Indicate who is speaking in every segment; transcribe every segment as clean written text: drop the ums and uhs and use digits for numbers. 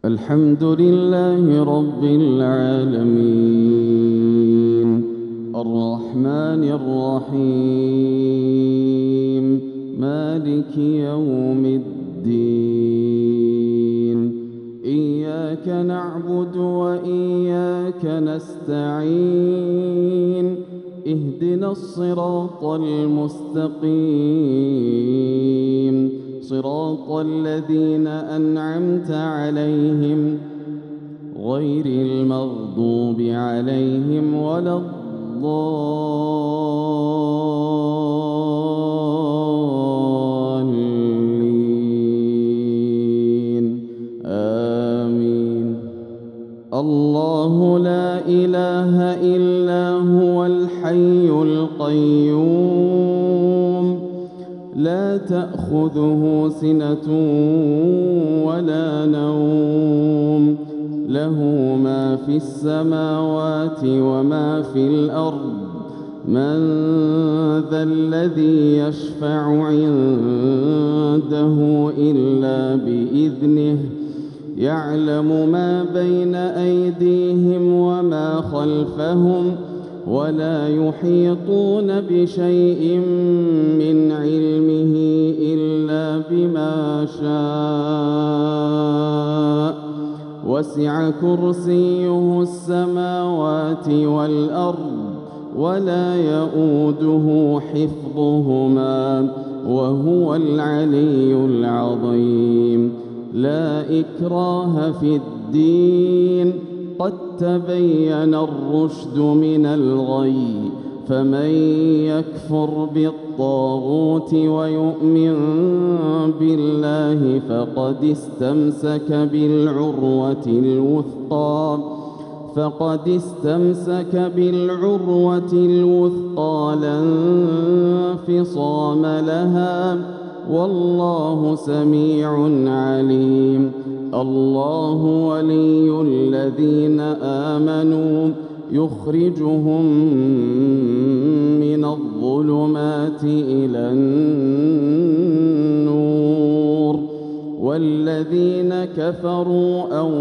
Speaker 1: الحمد لله رب العالمين الرحمن الرحيم مالك يوم الدين إياك نعبد وإياك نستعين اهدنا الصراط المستقيم صراط الذين أنعمت عليهم غير المغضوب عليهم ولا الضالين آمين. الله لا إله إلا هو الحي القيوم لا تأخذه سنة ولا نوم له ما في السماوات وما في الأرض من ذا الذي يشفع عنده إلا بإذنه يعلم ما بين أيديهم وما خلفهم ولا يحيطون بشيء من علمه إلا بما شاء وسع كرسيه السماوات والأرض ولا يؤوده حفظهما وهو العلي العظيم. لا إكراه في الدين قد تبين الرشد من الغي فمن يكفر بالطاغوت ويؤمن بالله فقد استمسك بالعروة الوثقى لا انفصام لها والله سميع عليم. الله ولي الذين آمنوا يخرجهم من الظلمات إلى النور والذين كفروا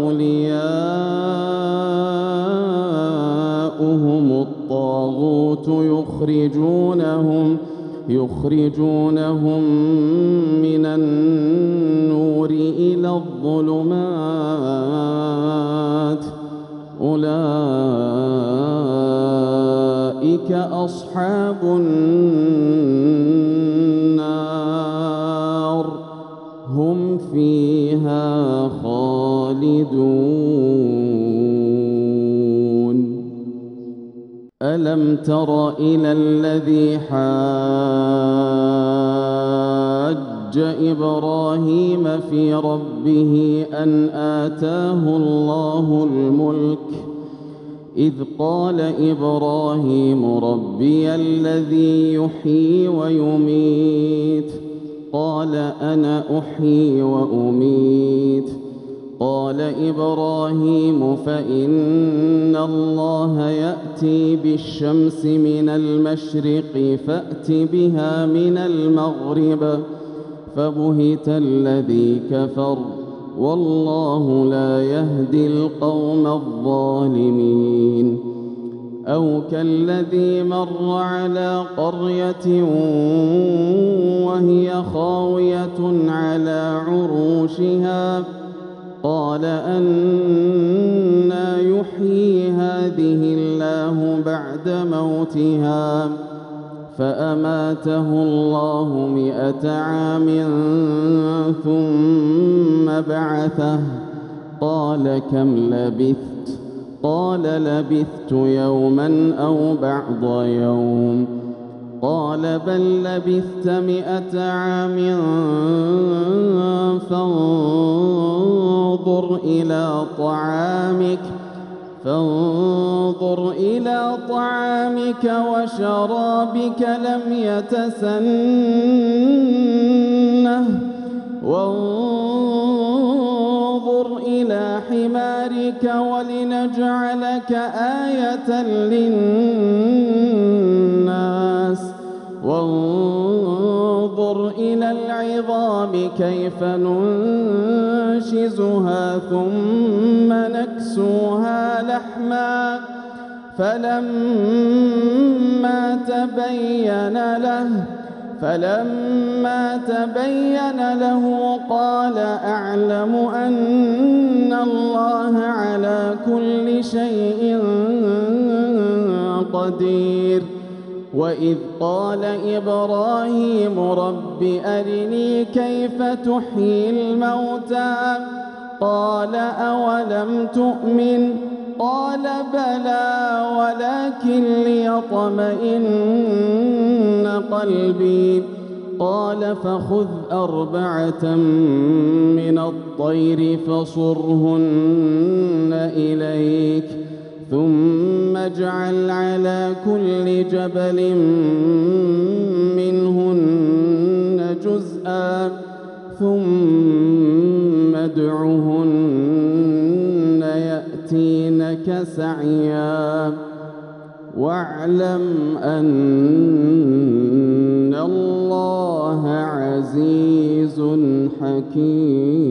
Speaker 1: أولياؤهم الطاغوت يخرجونهم من النور إلى الظلمات أولئك أصحاب النار هم فيها خالدون. ألم تر إلى الذي حاج إبراهيم في ربه أن آتاه الله الملك إذ قال إبراهيم ربي الذي يحيي ويميت قال أنا أحيي وأميت قال إبراهيم فإن الله يأتي بالشمس من المشرق فأت بها من المغرب فبهت الذي كفر والله لا يهدي القوم الظالمين. أو كالذي مر على قرية وهي خاوية على عروشها قال أنى يحيي هذه الله بعد موتها فأماته الله 100 عام ثم بعثه قال كم لبثت قال لبثت يوما أو بعض يوم قال بل لبثت 100 عام فانظر إلى طعامك وشرابك لم يتسنه وانظر إلى حمارك ولنجعلك آية للناس وانظر إلى العظام كيف ننشزها فننشزها ثم نكسوها لحما فلما تبين له قال أعلم أن الله على كل شيء قدير. وإذ قال إبراهيم رب أرني كيف تحيي الموتى قال أولم تؤمن قال بلى ولكن ليطمئن قلبي قال فخذ 4 من الطير فصرهن إليك ثم اجعل على كل جبل منهن جزءا ثم ادعهن يأتينك سعيا واعلم أن الله عزيز حكيم.